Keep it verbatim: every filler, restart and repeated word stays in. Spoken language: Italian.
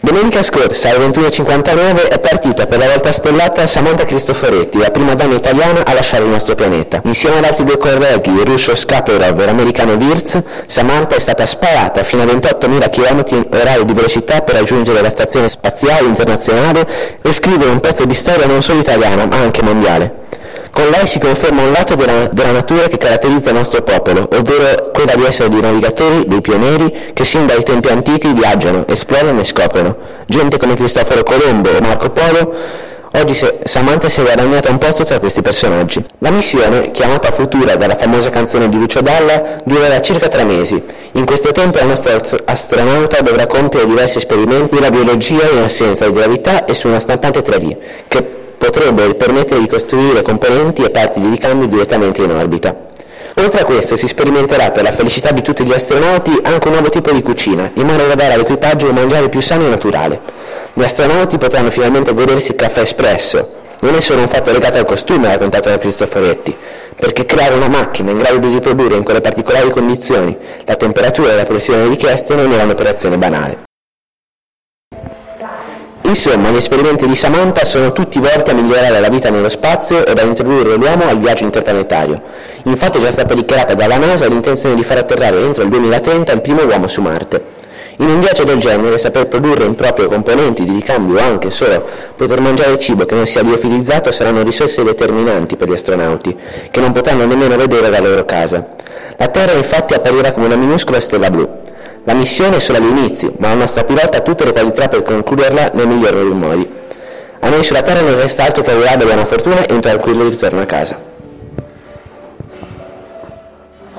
Domenica scorsa alle ventuno e cinquantanove è partita per la volta stellata Samantha Cristoforetti, la prima donna italiana a lasciare il nostro pianeta. Insieme ad altri due colleghi, il russo Skaparov e l'americano Wirtz, Samantha è stata sparata fino a ventottomila chilometri orari di velocità per raggiungere la stazione spaziale internazionale e scrivere un pezzo di storia non solo italiana ma anche mondiale. Con lei si conferma un lato della, della natura che caratterizza il nostro popolo, ovvero quella di essere dei navigatori, dei pionieri, che sin dai tempi antichi viaggiano, esplorano e scoprono. Gente come Cristoforo Colombo o Marco Polo, oggi se, Samantha si è guadagnata un posto tra questi personaggi. La missione, chiamata Futura dalla famosa canzone di Lucio Dalla, durerà circa tre mesi. In questo tempo la nostra astronauta dovrà compiere diversi esperimenti sulla biologia in assenza di gravità e su una stampante tre D, che potrebbe permettere di costruire componenti e parti di ricambio direttamente in orbita. Oltre a questo si sperimenterà per la felicità di tutti gli astronauti anche un nuovo tipo di cucina, in modo da dare all'equipaggio un mangiare più sano e naturale. Gli astronauti potranno finalmente godersi il caffè espresso. Non è solo un fatto legato al costume, ha raccontato da Cristoforetti, perché creare una macchina in grado di riprodurre in quelle particolari condizioni la temperatura e la pressione richieste non era un'operazione banale. Insomma, gli esperimenti di Samantha sono tutti volti a migliorare la vita nello spazio e ad introdurre l'uomo al viaggio interplanetario. Infatti è già stata dichiarata dalla NASA l'intenzione di far atterrare entro il duemilatrenta il primo uomo su Marte. In un viaggio del genere, saper produrre in proprio componenti di ricambio o anche solo poter mangiare cibo che non sia liofilizzato saranno risorse determinanti per gli astronauti, che non potranno nemmeno vedere la loro casa. La Terra infatti apparirà come una minuscola stella blu. La missione è solo agli inizi, ma la nostra pilota ha tutte le qualità per concluderla nel migliore dei modi. A noi sulla Terra non resta altro che augurare buona fortuna e un tranquillo ritorno a casa.